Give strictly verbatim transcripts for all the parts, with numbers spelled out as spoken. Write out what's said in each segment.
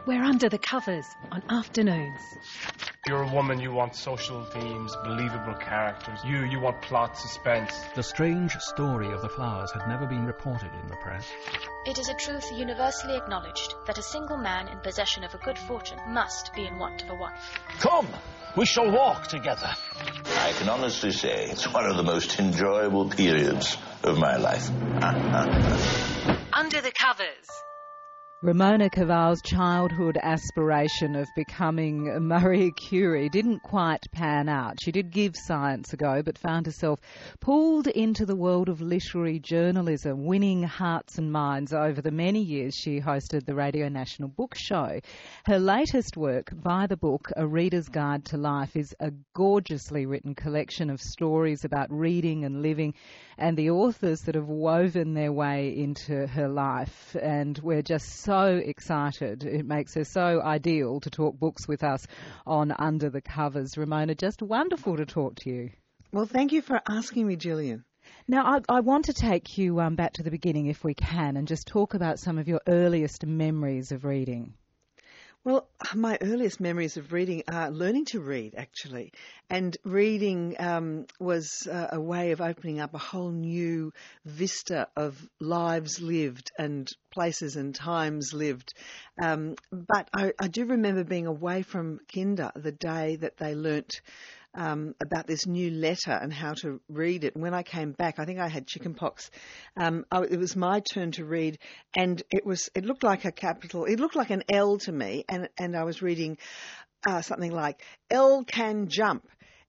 We're under the covers on afternoons. You're a woman, you want social themes, believable characters. You, you want plot, suspense. The strange story of the flowers had never been reported in the press. It is a truth universally acknowledged that a single man in possession of a good fortune must be in want of a wife. Come, we shall walk together. I can honestly say it's one of the most enjoyable periods of my life. Under the covers. Ramona Caval's childhood aspiration of becoming Marie Curie didn't quite pan out. She did give science a go, but found herself pulled into the world of literary journalism, winning hearts and minds over the many years she hosted the Radio National Book Show. Her latest work, By the Book, A Reader's Guide to Life, is a gorgeously written collection of stories about reading and living and the authors that have woven their way into her life. And we're just so So excited. It makes her so ideal to talk books with us on Under the Covers. Ramona, just wonderful to talk to you. Well, thank you for asking me, Gillian. Now, I, I want to take you um, back to the beginning, if we can, and just talk about some of your earliest memories of reading. Well, my earliest memories of reading are learning to read, actually. And reading um, was uh, a way of opening up a whole new vista of lives lived and places and times lived. Um, but I, I do remember being away from Kinder the day that they learnt Um, about this new letter and how to read it. And when I came back, I think I had chickenpox. Um, I, it was my turn to read, and it was it looked like a capital. It looked like an L to me, and and I was reading uh, something like L can jump,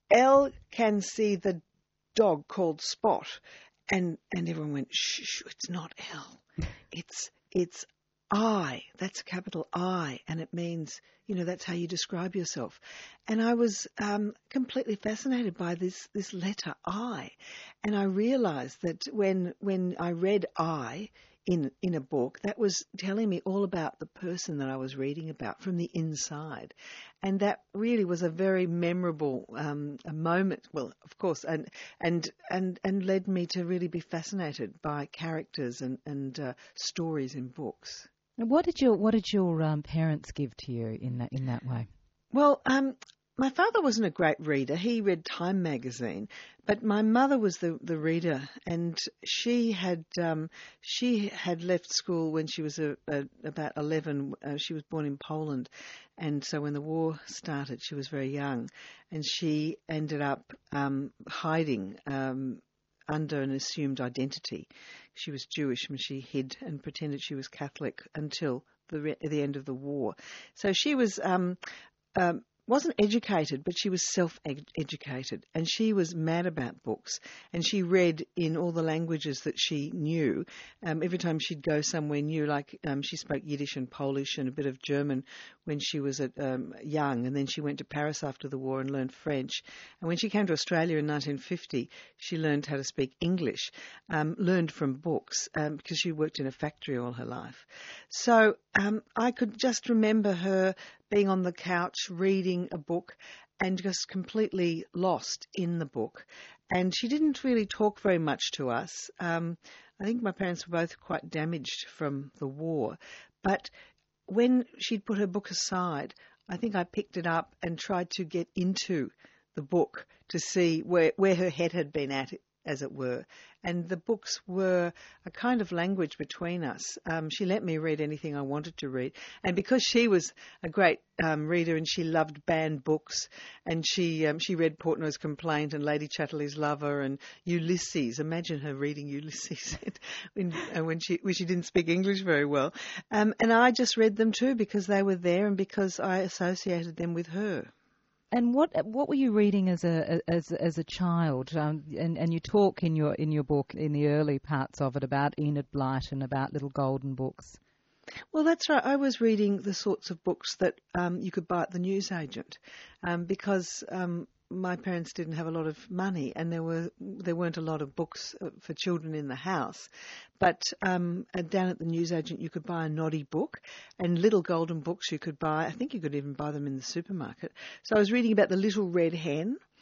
L can see the dog called Spot, and and everyone went, shh, shh, it's not L, it's it's I. That's a capital I, and it means, you know, that's how you describe yourself. And I was um, completely fascinated by this this letter I, and I realised that when when I read I in in a book, that was telling me all about the person that I was reading about from the inside, and that really was a very memorable um, a moment. Well, of course, and and and and led me to really be fascinated by characters and and uh, stories in books. And what did your what did your um, parents give to you in that in that way? Well, um, my father wasn't a great reader. He read Time magazine, but my mother was the, the reader, and she had um, she had left school when she was a, a, about eleven. Uh, she was born in Poland, and so when the war started, she was very young, and she ended up um, hiding Um, under an assumed identity. She was Jewish, and she hid and pretended she was Catholic until the re- the end of the war. So she was um, um, wasn't educated, but she was self-educated, and she was mad about books, and she read in all the languages that she knew. Um, every time she'd go somewhere new, like um, she spoke Yiddish and Polish and a bit of German when she was at, um, young, and then she went to Paris after the war and learned French. And when she came to Australia in nineteen fifty, she learned how to speak English, um, learned from books, um, because she worked in a factory all her life. So um, I could just remember her being on the couch reading a book and just completely lost in the book. And she didn't really talk very much to us. Um, I think my parents were both quite damaged from the war. But when she'd put her book aside, I think I picked it up and tried to get into the book to see where, where her head had been at, as it were. And the books were a kind of language between us. Um, she let me read anything I wanted to read. And because she was a great um, reader and she loved banned books, and she um, she read Portnoy's Complaint and Lady Chatterley's Lover and Ulysses. Imagine her reading Ulysses when, uh, when, she, when she didn't speak English very well. Um, and I just read them too because they were there and because I associated them with her. And what what were you reading as a as as a child? Um, and and you talk in your in your book in the early parts of it about Enid Blyton and about little golden books. Well, that's right. I was reading the sorts of books that um, you could buy at the newsagent, um, because um, my parents didn't have a lot of money, and there were there weren't a lot of books for children in the house. But um, down at the newsagent, you could buy a Noddy book, and little golden books you could buy. I think you could even buy them in the supermarket. So I was reading about the Little Red Hen,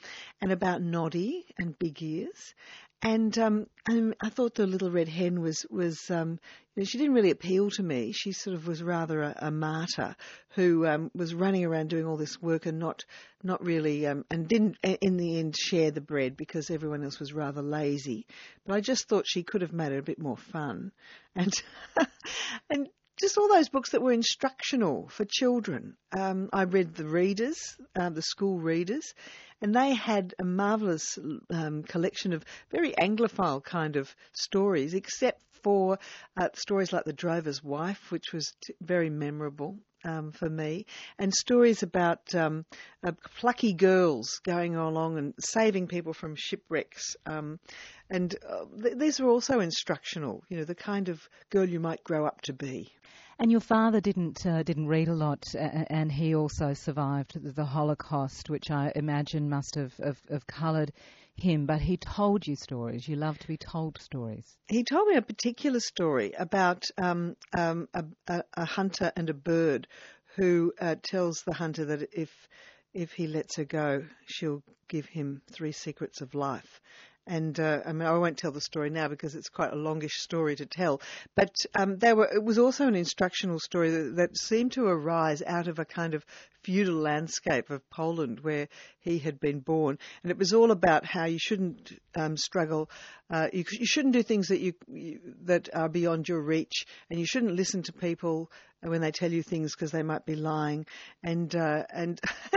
and about Noddy and Big Ears. And um, and I thought the Little Red Hen was was um, you know, she didn't really appeal to me. She sort of was rather a, a martyr who um, was running around doing all this work and not not really um, and didn't in the end share the bread because everyone else was rather lazy. But I just thought she could have made it a bit more fun, and and. Just all those books that were instructional for children. Um, I read the readers, uh, the school readers, and they had a marvellous um, collection of very Anglophile kind of stories, except for uh, stories like The Drover's Wife, which was t- very memorable um, for me, and stories about um, uh, plucky girls going along and saving people from shipwrecks. Um, and uh, th- these were also instructional, you know, the kind of girl you might grow up to be. And your father didn't uh, didn't read a lot, uh, and he also survived the Holocaust, which I imagine must have, have, have coloured him. But he told you stories. You love to be told stories. He told me a particular story about um, um, a, a, a hunter and a bird who uh, tells the hunter that if if he lets her go, she'll give him three secrets of life. And uh, I mean, I won't tell the story now because it's quite a longish story to tell. But um, they were. It was also an instructional story that, that seemed to arise out of a kind of feudal landscape of Poland where he had been born, and it was all about how you shouldn't um, struggle, uh, you, you shouldn't do things that you, you that are beyond your reach, and you shouldn't listen to people when they tell you things because they might be lying, and uh, and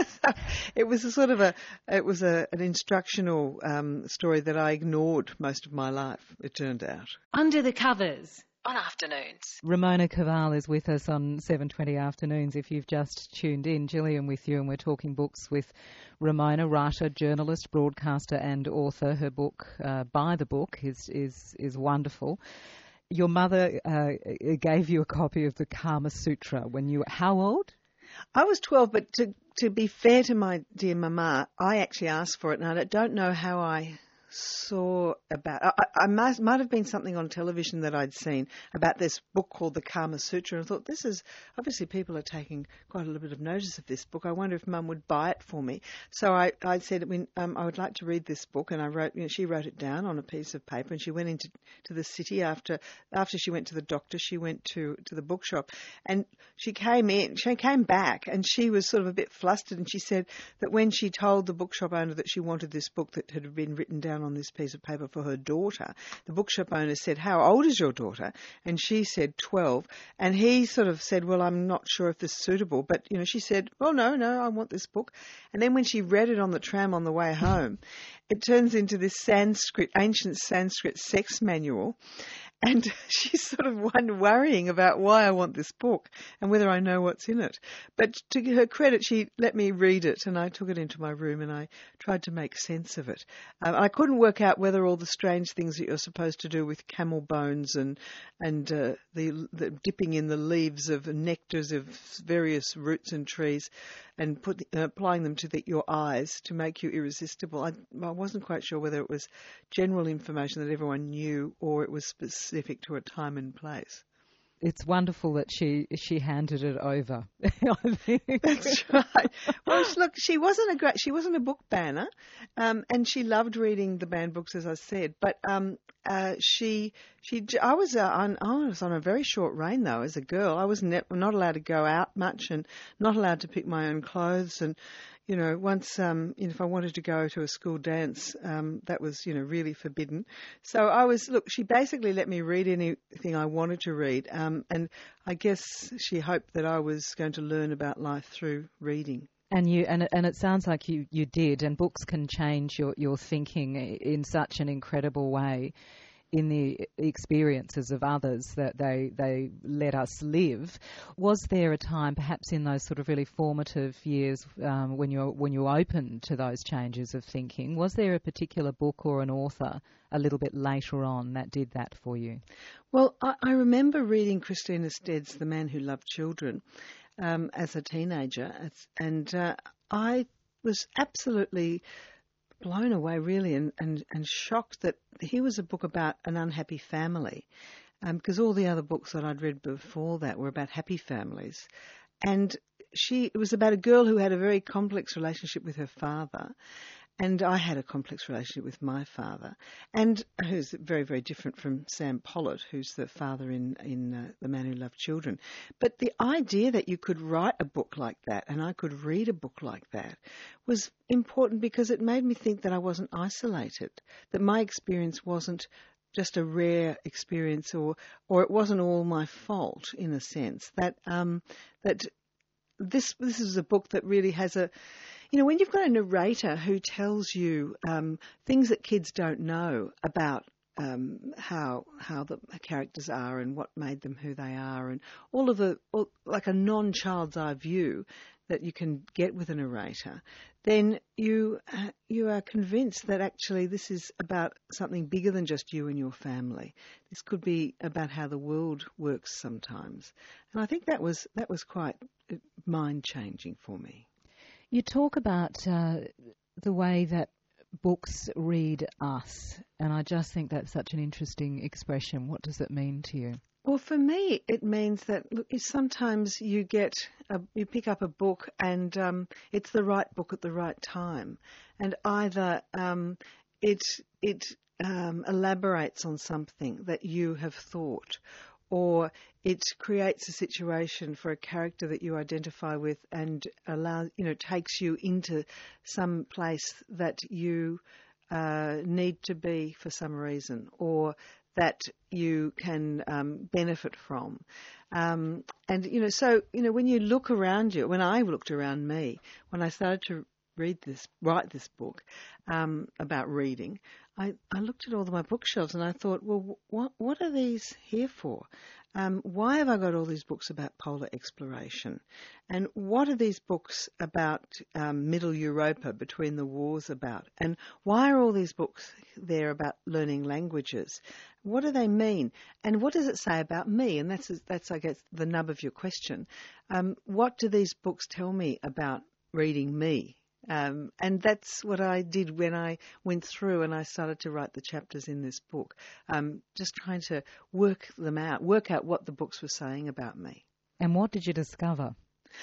it was a sort of a it was a, an instructional um, story that I ignored most of my life. It turned out. Under the Covers on Afternoons. Ramona Caval is with us on seven twenty Afternoons. If you've just tuned in, Gillian with you, and we're talking books with Ramona, writer, journalist, broadcaster and author. Her book, uh, By the Book, is, is, is wonderful. Your mother uh, gave you a copy of the Kama Sutra when you were how old? I was twelve, but to, to be fair to my dear mama, I actually asked for it, and I don't know how I saw about I, I might, might have been something on television that I'd seen about this book called the Kama Sutra, and I thought, this is obviously people are taking quite a little bit of notice of this book. I wonder if Mum would buy it for me. So I, I said, I, mean, um, I would like to read this book, and I wrote, you know, she wrote it down on a piece of paper, and she went into to the city after after she went to the doctor. She went to, to the bookshop, and she came in, she came back, and she was sort of a bit flustered, and she said that when she told the bookshop owner that she wanted this book that had been written down on this piece of paper for her daughter, the bookshop owner said, "How old is your daughter?" And she said twelve, and he sort of said, "Well, I'm not sure if this is suitable," but you know, she said, "Well, no, no, I want this book." And then when she read it on the tram on the way home, it turns into this Sanskrit, ancient Sanskrit sex manual. And she's sort of one worrying about why I want this book and whether I know what's in it. But to her credit, she let me read it, and I took it into my room and I tried to make sense of it. Um, I couldn't work out whether all the strange things that you're supposed to do with camel bones and and uh, the, the dipping in the leaves of nectars of various roots and trees and put uh, applying them to the, your eyes to make you irresistible. I, I wasn't quite sure whether it was general information that everyone knew or it was specific to a time and place. It's wonderful that she she handed it over. I think. That's right. Well, look, she wasn't a great, she wasn't a book banner, um, and she loved reading the banned books, as I said. But um, uh, she she I was uh, on I was on a very short reign though as a girl. I was ne- not allowed to go out much and not allowed to pick my own clothes and. You know, once, um, you know, if I wanted to go to a school dance, um, that was, you know, really forbidden. So I was, look, she basically let me read anything I wanted to read. Um, and I guess she hoped that I was going to learn about life through reading. And you, and it, and it sounds like you, you did. And books can change your, your thinking in such an incredible way in the experiences of others that they they let us live. Was there a time, perhaps in those sort of really formative years, um, when you're when you opened to those changes of thinking, was there a particular book or an author a little bit later on that did that for you? Well, I, I remember reading Christina Stead's The Man Who Loved Children um, as a teenager, and uh, I was absolutely blown away, really, and, and, and shocked that here was a book about an unhappy family, um, because all the other books that I'd read before that were about happy families. And she, it was about a girl who had a very complex relationship with her father, and I had a complex relationship with my father, and who's very, very different from Sam Pollitt, who's the father in, in uh, The Man Who Loved Children. But the idea that you could write a book like that, and I could read a book like that, was important because it made me think that I wasn't isolated, that my experience wasn't just a rare experience, or or it wasn't all my fault, in a sense, that um, that this this is a book that really has a, you know, when you've got a narrator who tells you um, things that kids don't know about um, how how the characters are and what made them who they are, and all of the, all, like a non-child's eye view that you can get with a narrator, then you uh, you are convinced that actually this is about something bigger than just you and your family. This could be about how the world works sometimes, and I think that was that was quite mind-changing for me. You talk about uh, the way that books read us, and I just think that's such an interesting expression. What does it mean to you? Well, for me, it means that look, sometimes you get a, you pick up a book and um, it's the right book at the right time, and either um, it it um, elaborates on something that you have thought, or it creates a situation for a character that you identify with and allows, you know, takes you into some place that you uh, need to be for some reason, or that you can um, benefit from. Um, and, you know, so, you know, when you look around you, when I looked around me, when I started to read this, write this book um, about reading, I, I looked at all of my bookshelves and I thought, well, what, what are these here for? Um, why have I got all these books about polar exploration? And what are these books about um, Middle Europa, between the wars, about? And why are all these books there about learning languages? What do they mean? And what does it say about me? And that's, that's I guess, the nub of your question. Um, what do these books tell me about reading me? Um, and that's what I did when I went through and I started to write the chapters in this book, um, just trying to work them out, work out what the books were saying about me. And what did you discover?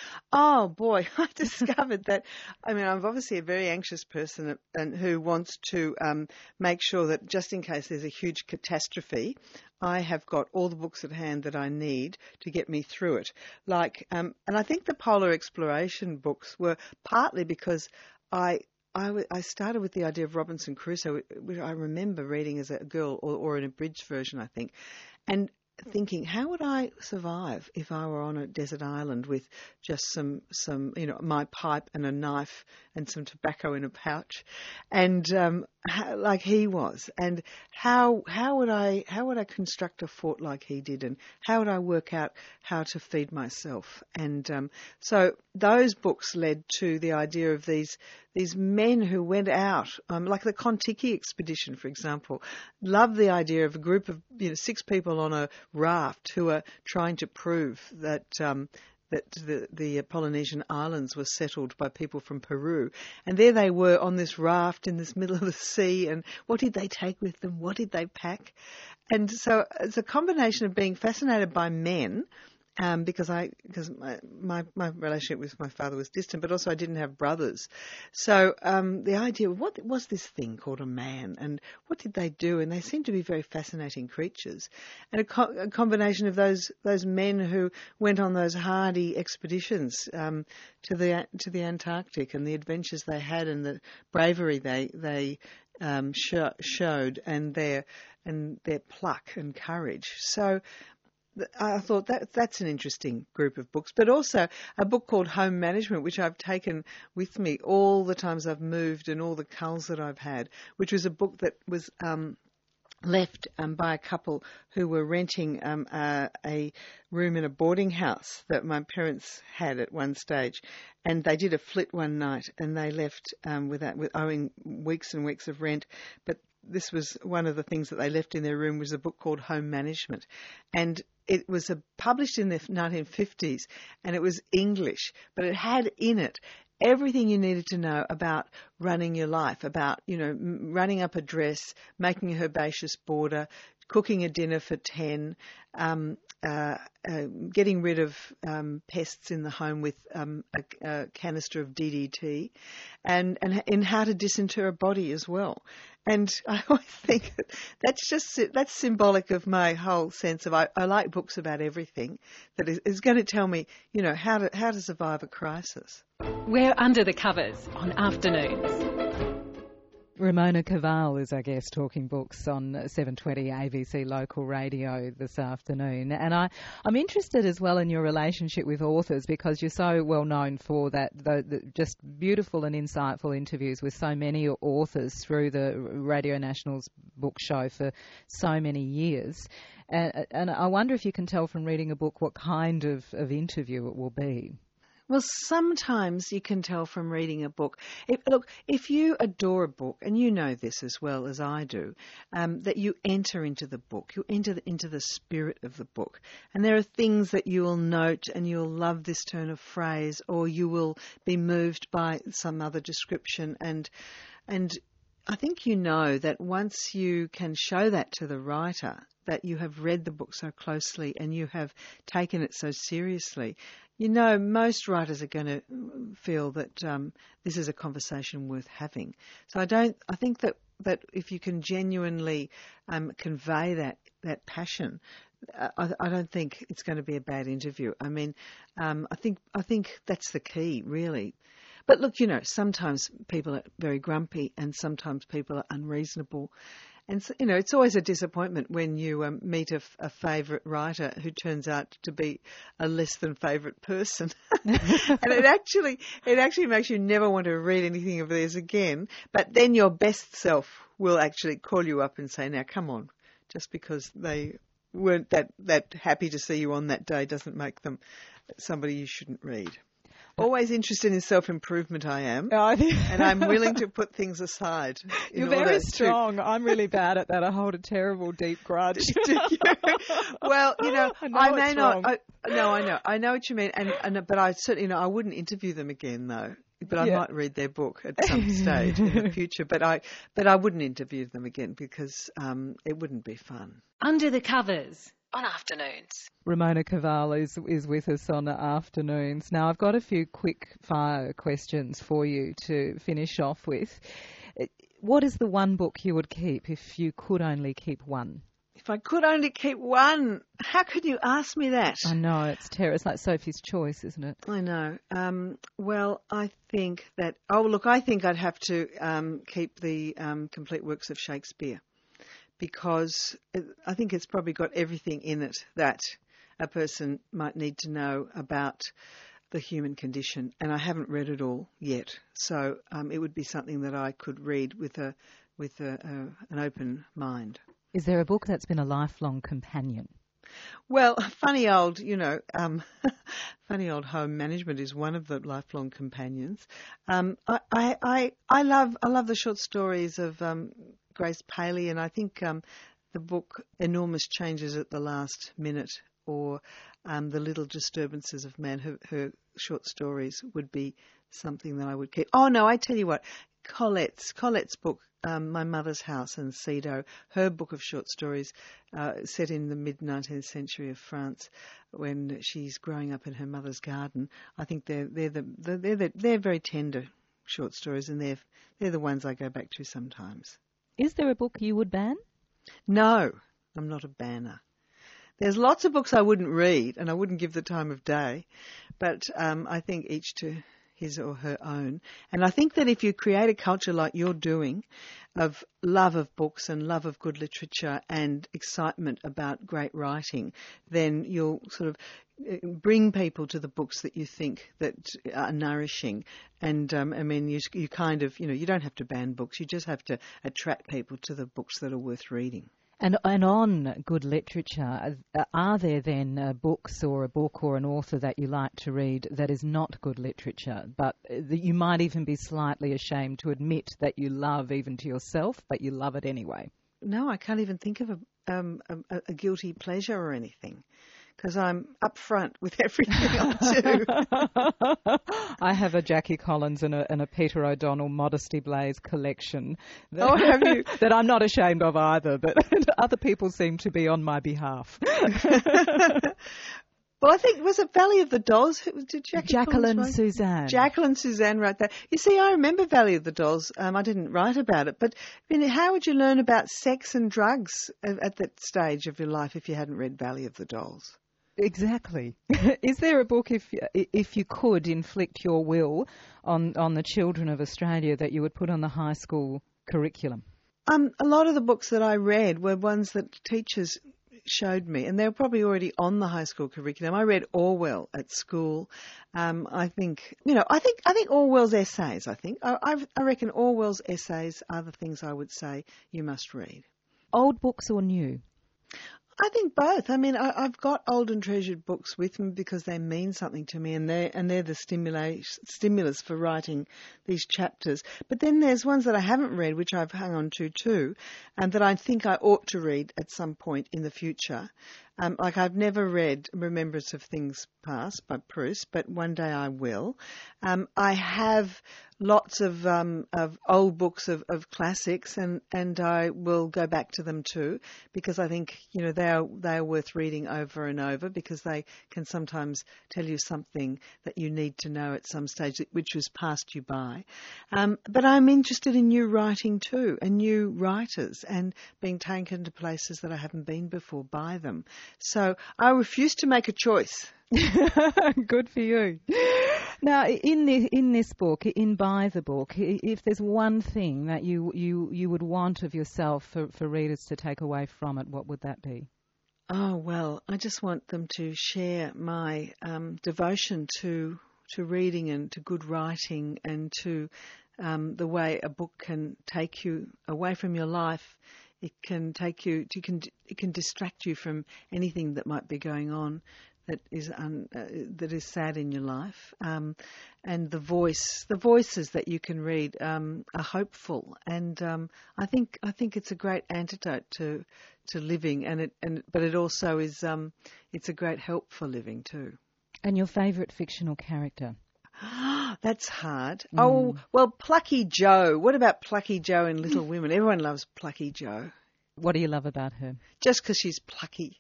Oh, boy, I discovered that, I mean, I'm obviously a very anxious person and who wants to um, make sure that just in case there's a huge catastrophe, I have got all the books at hand that I need to get me through it. Like, um, and I think the polar exploration books were partly because I I, w- I started with the idea of Robinson Crusoe, which I remember reading as a girl, or, or an abridged version, I think, and thinking, how would I survive if I were on a desert island with just some, some, you know, my pipe and a knife and some tobacco in a pouch, and um, how, like he was, and how how would I how would I construct a fort like he did, and how would I work out how to feed myself? And um, so those books led to the idea of these these men who went out, um, like the Kon-Tiki expedition, for example. Love the idea of a group of, you know, six people on a raft who are trying to prove that um, that the, the Polynesian islands were settled by people from Peru. And there they were on this raft in this middle of the sea, and what did they take with them? What did they pack? And so it's a combination of being fascinated by men, Um, because I because my, my my relationship with my father was distant, but also I didn't have brothers. So um, the idea of what was this thing called a man, and what did they do? And they seemed to be very fascinating creatures. And a, co- a combination of those those men who went on those hardy expeditions um, to the to the Antarctic, and the adventures they had, and the bravery they they um, sh- showed, and their and their pluck and courage. So I thought that that's an interesting group of books, but also a book called Home Management, which I've taken with me all the times I've moved and all the culls that I've had, which was a book that was um, left um, by a couple who were renting um, uh, a room in a boarding house that my parents had at one stage. And they did a flit one night, and they left um, without, with owing weeks and weeks of rent. But this was one of the things that they left in their room, was a book called Home Management. And it was a, published in the nineteen fifties, and it was English, but it had in it everything you needed to know about running your life, about, you know, m- running up a dress, making a herbaceous border, cooking a dinner for ten, um, uh, uh, getting rid of um, pests in the home with um, a, a canister of D D T, and, and in how to disinter a body as well. And I always think that's just that's symbolic of my whole sense of I, I like books about everything that is, is going to tell me, you know, how to how to survive a crisis. We're under the covers on Afternoons. Ramona Cavall is our guest talking books on seven twenty A B C Local Radio this afternoon. And I, I'm interested as well in your relationship with authors, because you're so well known for that, the, the just beautiful and insightful interviews with so many authors through the Radio National's book show for so many years. And, and I wonder if you can tell from reading a book what kind of, of interview it will be. Well, sometimes you can tell from reading a book. If, look, if you adore a book, and you know this as well as I do, um, that you enter into the book, you enter the, into the spirit of the book. And there are things that you will note and you'll love this turn of phrase, or you will be moved by some other description. And, and I think you know that once you can show that to the writer, that you have read the book so closely and you have taken it so seriously, you know, most writers are going to feel that um, this is a conversation worth having. So I don't. I think that, that if you can genuinely um, convey that that passion, uh, I, I don't think it's going to be a bad interview. I mean, um, I think I think that's the key, really. But look, you know, sometimes people are very grumpy, and sometimes people are unreasonable. And, so, you know, it's always a disappointment when you um, meet a, a favourite writer who turns out to be a less than favourite person. And it actually it actually makes you never want to read anything of theirs again. But then your best self will actually call you up and say, now, come on, just because they weren't that, that happy to see you on that day doesn't make them somebody you shouldn't read. Always interested in self-improvement, I am, and I'm willing to put things aside. You're very strong. To... I'm really bad at that. I hold a terrible, deep grudge. Do you? Well, you know, I, know I may it's not. Wrong. I, no, I know. I know what you mean, and, and but I certainly, you know, I wouldn't interview them again, though. But I yeah. might read their book at some stage in the future. But I, but I wouldn't interview them again because um, it wouldn't be fun. Under the covers on Afternoons. Ramona Cavall is, is with us on Afternoons. Now, I've got a few quick fire questions for you to finish off with. What is the one book you would keep if you could only keep one? If I could only keep one, how could you ask me that? I know, it's terrible. It's like Sophie's Choice, isn't it? I know. Um, well, I think that, oh, look, I think I'd have to um, keep the um, complete works of Shakespeare, because I think it's probably got everything in it that a person might need to know about the human condition. And I haven't read it all yet, so um, it would be something that I could read with a with a, a, an open mind. Is there a book that's been a lifelong companion? Well, funny old, you know, um, funny old home management is one of the lifelong companions. Um, I, I, I, I love I love the short stories of um, Grace Paley, and I think um, the book Enormous Changes at the Last Minute, or um, The Little Disturbances of Man, her, her short stories would be something that I would keep. Oh, no, I tell you what, Colette's, Colette's book, um, My Mother's House in Cîteaux, her book of short stories uh, set in the mid-nineteenth century of France when she's growing up in her mother's garden. I think they're, they're, the, they're, the, they're very tender short stories, and they're, they're the ones I go back to sometimes. Is there a book you would ban? No, I'm not a banner. There's lots of books I wouldn't read, and I wouldn't give the time of day, but um, I think each to his or her own. And I think that if you create a culture like you're doing of love of books and love of good literature and excitement about great writing, then you'll sort of bring people to the books that you think that are nourishing. And um, I mean, you, you kind of, you know, you don't have to ban books. You just have to attract people to the books that are worth reading. And, and on good literature, are there then uh, books or a book or an author that you like to read that is not good literature, but that you might even be slightly ashamed to admit that you love even to yourself, but you love it anyway? No, I can't even think of a, um, a, a guilty pleasure or anything, because I'm upfront with everything I do. I have a Jackie Collins and a, and a Peter O'Donnell Modesty Blaze collection. That, Oh, have you? that I'm not ashamed of either, but other people seem to be on my behalf. Well, I think, was it Valley of the Dolls? Did Jackie Jacqueline Collins write? Suzanne. Jacqueline Suzanne wrote that. You see, I remember Valley of the Dolls. Um, I didn't write about it, but I mean, how would you learn about sex and drugs at, at that stage of your life if you hadn't read Valley of the Dolls? Exactly. Is there a book, if if you could inflict your will on, on the children of Australia, that you would put on the high school curriculum? Um, a lot of the books that I read were ones that teachers showed me, and they were probably already on the high school curriculum. I read Orwell at school. Um, I think, you know, I think I think Orwell's essays. I think I, I, I reckon Orwell's essays are the things I would say you must read. Old books or new? I think both. I mean, I, I've got old and treasured books with me because they mean something to me, and they're, and they're the stimulus, stimulus for writing these chapters. But then there's ones that I haven't read, which I've hung on to too, and that I think I ought to read at some point in the future. Um, like I've never read Remembrance of Things Past by Proust, but one day I will. Um, I have lots of um, of old books of, of classics, and, and I will go back to them too, because I think, you know, they are they are worth reading over and over, because they can sometimes tell you something that you need to know at some stage, which was passed you by. Um, but I'm interested in new writing too, and new writers, and being taken to places that I haven't been before by them. So I refuse to make a choice. Good for you. Now, in the, in this book, in By the Book, if there's one thing that you, you, you would want of yourself for, for readers to take away from it, what would that be? Oh, well, I just want them to share my um, devotion to to reading and to good writing, and to um, the way a book can take you away from your life. It can take you, you can, it can distract you from anything that might be going on that is un, uh, that is sad in your life. Um, and the voice, the voices that you can read um, are hopeful, and um, I think I think it's a great antidote to to living, and it and but it also is um, it's a great help for living too. And your favourite fictional character? That's hard. Mm. Oh, well, Plucky Joe. What about Plucky Joe in Little Women? Everyone loves Plucky Joe. What do you love about her? Just because she's plucky.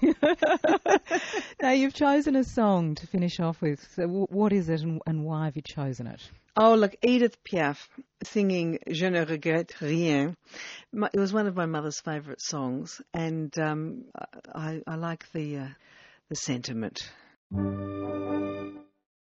Now, you've chosen a song to finish off with. So w- what is it, and, and why have you chosen it? Oh, look, Edith Piaf singing Je ne regrette rien. My, it was one of my mother's favourite songs, and um, I, I like the uh, the sentiment.